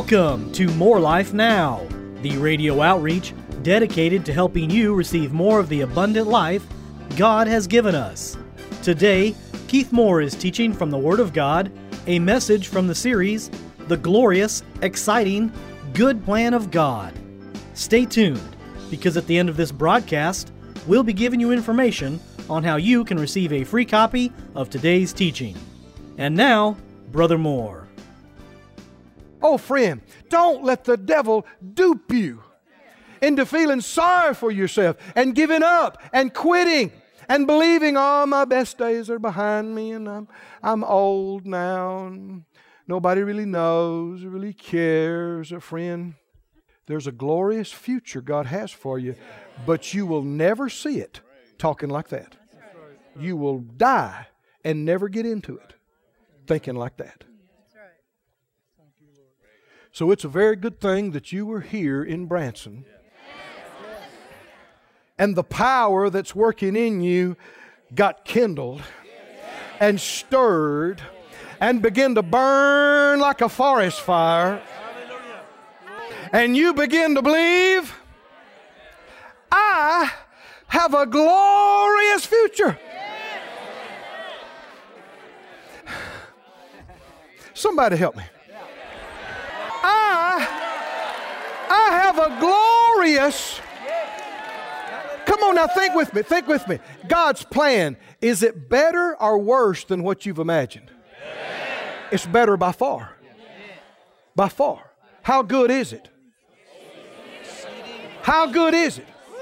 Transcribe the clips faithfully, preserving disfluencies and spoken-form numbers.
Welcome to More Life Now, the radio outreach dedicated to helping you receive more of the abundant life God has given us. Today, Keith Moore is teaching from the Word of God, a message from the series, The Glorious, Exciting, Good Plan of God. Stay tuned, because at the end of this broadcast, we'll be giving you information on how you can receive a free copy of today's teaching. And now, Brother Moore. Oh, friend, don't let the devil dupe you into feeling sorry for yourself and giving up and quitting and believing, oh, my best days are behind me and I'm, I'm old now and nobody really knows or really cares. A friend, there's a glorious future God has for you, but you will never see it talking like that. You will die and never get into it thinking like that. So it's a very good thing that you were here in Branson. And the power that's working in you got kindled and stirred and began to burn like a forest fire. And you begin to believe, I have a glorious future. Somebody help me. I, I have a glorious, come on now, think with me, think with me. God's plan, is it better or worse than what you've imagined? It's better by far. By far. How good is it? How good is it?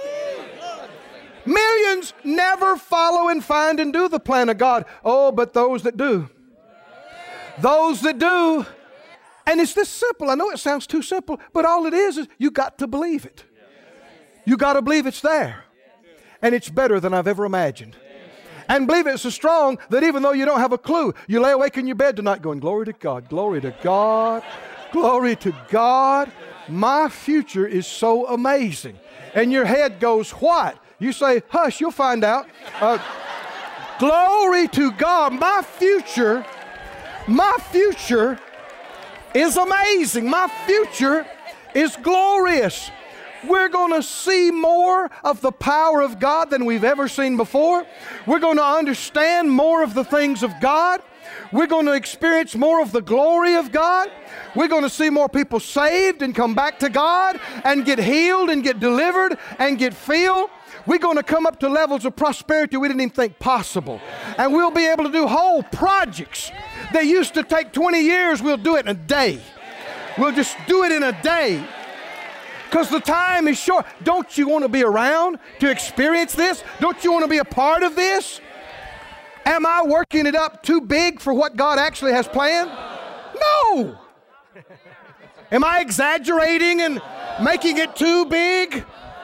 Millions never follow and find and do the plan of God. Oh, but those that do. Those that do. And it's this simple. I know it sounds too simple, but all it is is you got to believe it. You got to believe it's there. And it's better than I've ever imagined. And believe it so strong that even though you don't have a clue, you lay awake in your bed tonight going, glory to God, glory to God, glory to God. My future is so amazing. And your head goes, what? You say, hush, you'll find out. Uh, glory to God. My future, my future is amazing. My future is glorious. We're going to see more of the power of God than we've ever seen before. We're going to understand more of the things of God. We're going to experience more of the glory of God. We're going to see more people saved and come back to God and get healed and get delivered and get filled. We're going to come up to levels of prosperity we didn't even think possible. And we'll be able to do whole projects that used to take twenty years. We'll do it in a day. We'll just do it in a day. Because the time is short. Don't you want to be around to experience this? Don't you want to be a part of this? Am I working it up too big for what God actually has planned? No. Am I exaggerating and making it too big?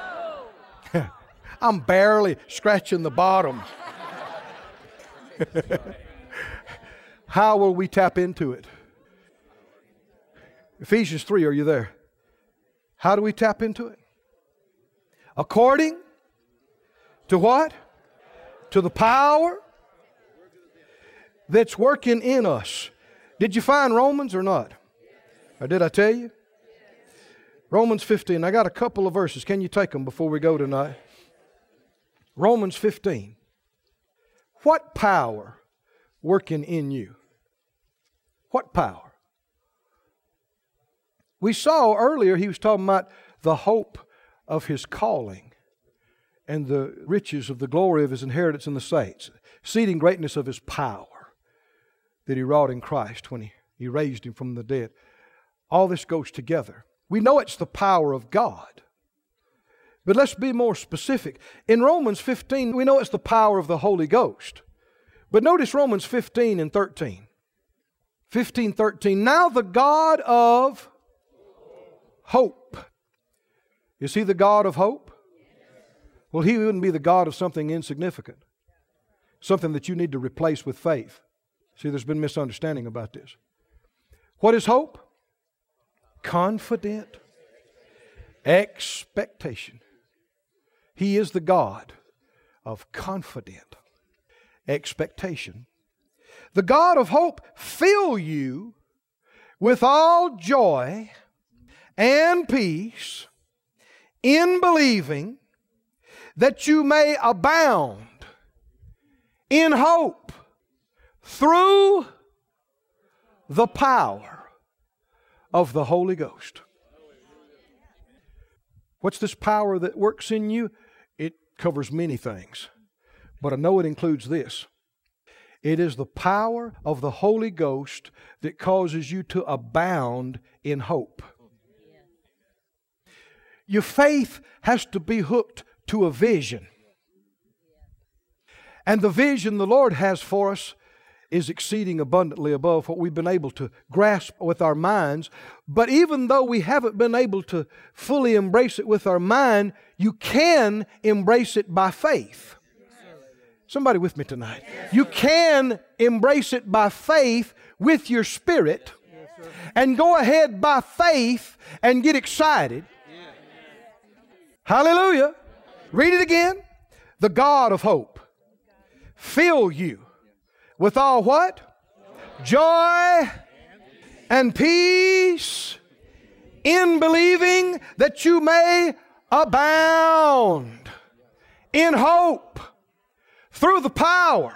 I'm barely scratching the bottom. How will we tap into it? Ephesians three, are you there? How do we tap into it? According to what? To the power that's working in us. Did you find Romans or not? Or did I tell you? Romans fifteen. I got a couple of verses. Can you take them before we go tonight? Romans fifteen. What power working in you? What power? We saw earlier he was talking about the hope of his calling and the riches of the glory of his inheritance in the saints, exceeding greatness of his power that he wrought in Christ when he, he raised him from the dead. All this goes together. We know it's the power of God. But let's be more specific. In Romans fifteen, we know it's the power of the Holy Ghost. But notice Romans fifteen and thirteen. fifteen, thirteen. Now the God of hope. Is He the God of hope? Well, He wouldn't be the God of something insignificant. Something that you need to replace with faith. See, there's been misunderstanding about this. What is hope? Confident expectation. He is the God of confident expectation. The God of hope fill you with all joy and peace in believing, that you may abound in hope through the power of the Holy Ghost. What's this power that works in you? It covers many things, but I know it includes this. It is the power of the Holy Ghost that causes you to abound in hope. Your faith has to be hooked to a vision. And the vision the Lord has for us is exceeding abundantly above what we've been able to grasp with our minds. But even though we haven't been able to fully embrace it with our mind, you can embrace it by faith. Somebody with me tonight. You can embrace it by faith with your spirit and go ahead by faith and get excited. Hallelujah. Read it again. The God of hope fill you with all what? Joy and peace in believing, that you may abound in hope through the power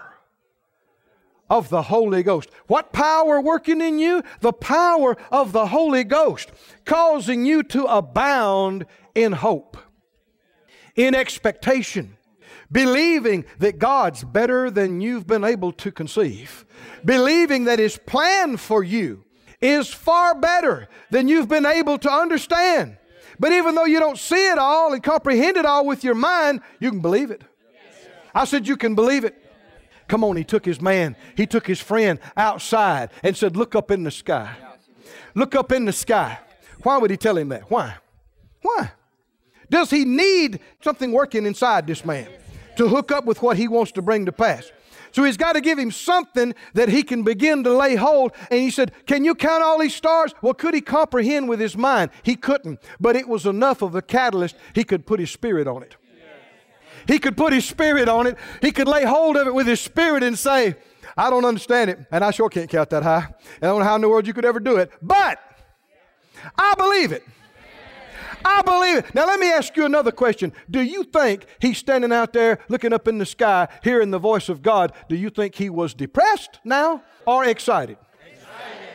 of the Holy Ghost. What power working in you? The power of the Holy Ghost, causing you to abound in hope, in expectation, believing that God's better than you've been able to conceive, believing that His plan for you is far better than you've been able to understand. But even though you don't see it all and comprehend it all with your mind, you can believe it. I said you can believe it. Come on, He took His man, He took His friend outside and said, look up in the sky. Look up in the sky. Why would He tell him that? Why? Why? Does he need something working inside this man to hook up with what he wants to bring to pass? So he's got to give him something that he can begin to lay hold. And he said, can you count all these stars? Well, could he comprehend with his mind? He couldn't. But it was enough of a catalyst. He could put his spirit on it. He could put his spirit on it. He could lay hold of it with his spirit and say, I don't understand it. And I sure can't count that high. I don't know how in the world you could ever do it. But I believe it. I believe it. Now let me ask you another question. Do you think he's standing out there looking up in the sky, hearing the voice of God? Do you think he was depressed now or excited? Excited.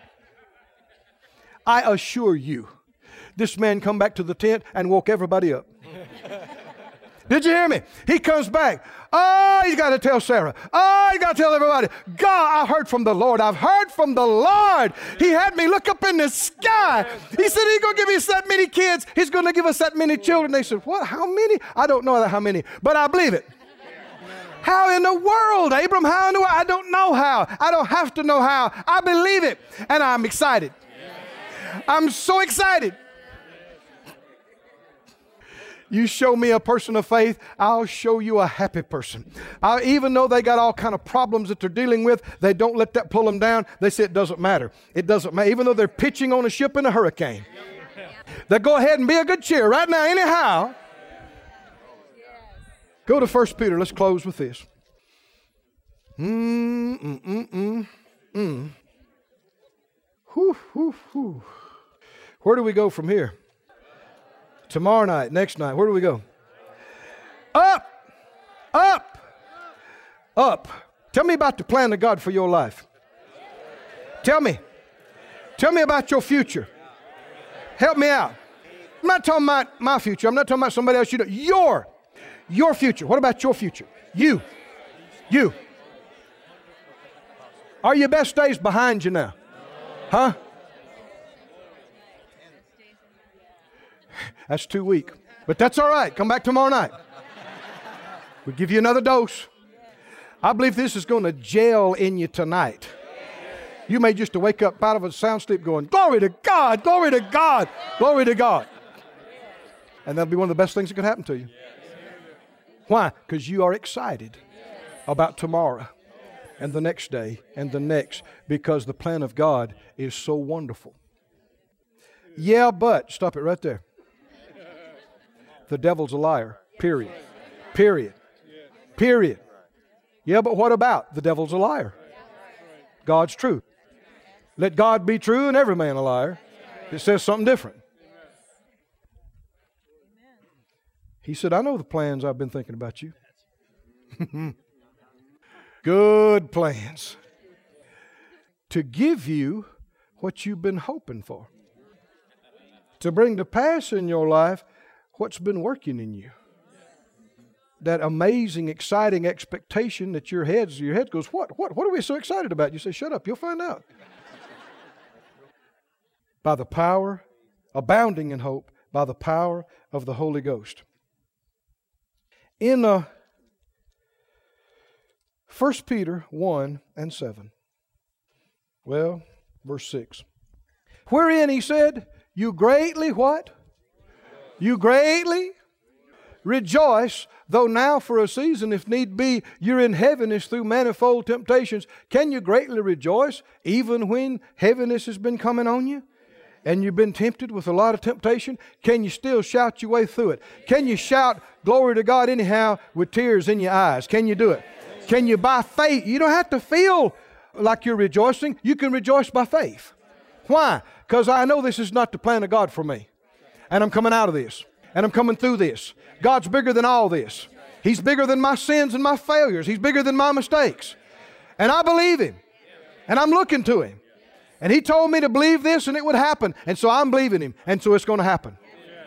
I assure you, this man come back to the tent and woke everybody up. Did you hear me? He comes back. Oh, he's got to tell Sarah. Oh, he's got to tell everybody. God, I heard from the Lord. I've heard from the Lord. He had me look up in the sky. He said he's going to give us that many kids. He's going to give us that many children. They said, what? How many? I don't know how many, but I believe it. How in the world, Abram? How in the world? I don't know how. I don't have to know how. I believe it, and I'm excited. I'm so excited. You show me a person of faith, I'll show you a happy person. I, even though they got all kind of problems that they're dealing with, they don't let that pull them down. They say it doesn't matter. It doesn't matter. Even though they're pitching on a ship in a hurricane, they go ahead and be a good cheer right now anyhow. Go to First Peter. Let's close with this. Mm, mm, mm, mm, mm. Whew, whew, whew. Where do we go from here? Tomorrow night, next night, where do we go? Up! Up! Up! Tell me about the plan of God for your life. Tell me. Tell me about your future. Help me out. I'm not talking about my future. I'm not talking about somebody else. You know, your, your future. What about your future? You. You. Are your best days behind you now? Huh? That's too weak. But that's all right. Come back tomorrow night. We'll give you another dose. I believe this is going to gel in you tonight. You may just wake up out of a sound sleep going, glory to God, glory to God, glory to God. And that'll be one of the best things that could happen to you. Why? Because you are excited about tomorrow and the next day and the next, because the plan of God is so wonderful. Yeah, but, stop it right there. The devil's a liar, period. Period. Period. Yeah, but what about? The devil's a liar. God's true. Let God be true and every man a liar. It says something different. He said, I know the plans I've been thinking about you. Good plans. To give you what you've been hoping for. To bring to pass in your life what's been working in you. That amazing, exciting expectation that your head, your head goes, what, what, what are we so excited about? You say, shut up, you'll find out. By the power, abounding in hope, by the power of the Holy Ghost. In uh, First Peter one and seven. Well, verse six. Wherein he said, you greatly what? You greatly rejoice, though now for a season, if need be, you're in heaviness through manifold temptations. Can you greatly rejoice even when heaviness has been coming on you? And you've been tempted with a lot of temptation? Can you still shout your way through it? Can you shout glory to God anyhow with tears in your eyes? Can you do it? Can you by faith? You don't have to feel like you're rejoicing. You can rejoice by faith. Why? Because I know this is not the plan of God for me. And I'm coming out of this. And I'm coming through this. God's bigger than all this. He's bigger than my sins and my failures. He's bigger than my mistakes. And I believe Him. And I'm looking to Him. And He told me to believe this and it would happen. And so I'm believing Him. And so it's going to happen.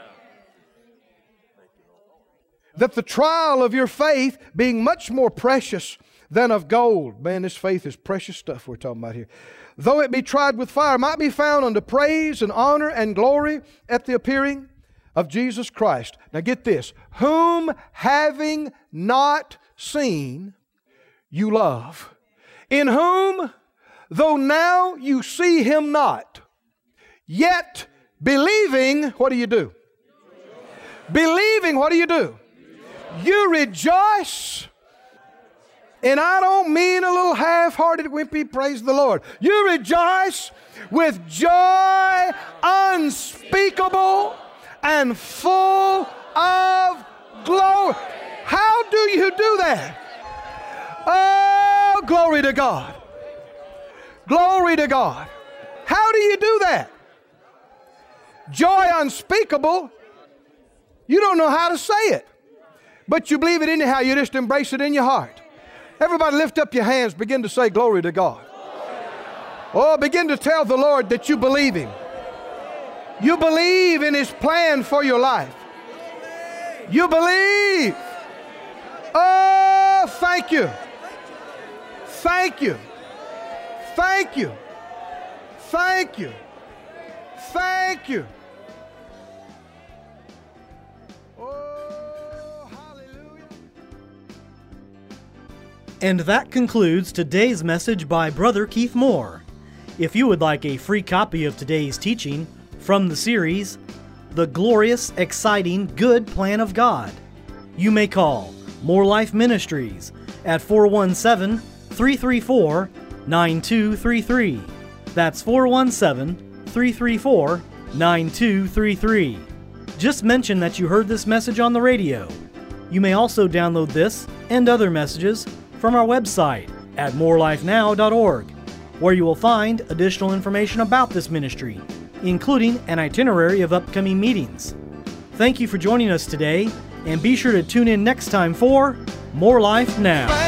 That the trial of your faith being much more precious than of gold. Man, this faith is precious stuff we're talking about here. Though it be tried with fire, might be found unto praise and honor and glory at the appearing of Jesus Christ. Now get this. Whom having not seen, you love. In whom, though now you see Him not, yet believing, what do you do? Believing, what do you do? You rejoice. And I don't mean a little half-hearted wimpy praise the Lord. You rejoice with joy unspeakable and full of glory. How do you do that? Oh, glory to God. Glory to God. How do you do that? Joy unspeakable. You don't know how to say it. But you believe it anyhow. You just embrace it in your heart. Everybody lift up your hands. Begin to say glory to God. Oh, begin to tell the Lord that you believe Him. You believe in His plan for your life. You believe. Oh, thank you. Thank you. Thank you. Thank you. Thank you. Oh, hallelujah. And that concludes today's message by Brother Keith Moore. If you would like a free copy of today's teaching from the series, The Glorious, Exciting, Good Plan of God, you may call More Life Ministries at four one seven, three three four, nine two three three. That's four one seven, three three four, nine two three three. Just mention that you heard this message on the radio. You may also download this and other messages from our website at more life now dot org, where you will find additional information about this ministry, including an itinerary of upcoming meetings. Thank you for joining us today, and be sure to tune in next time for More Life Now.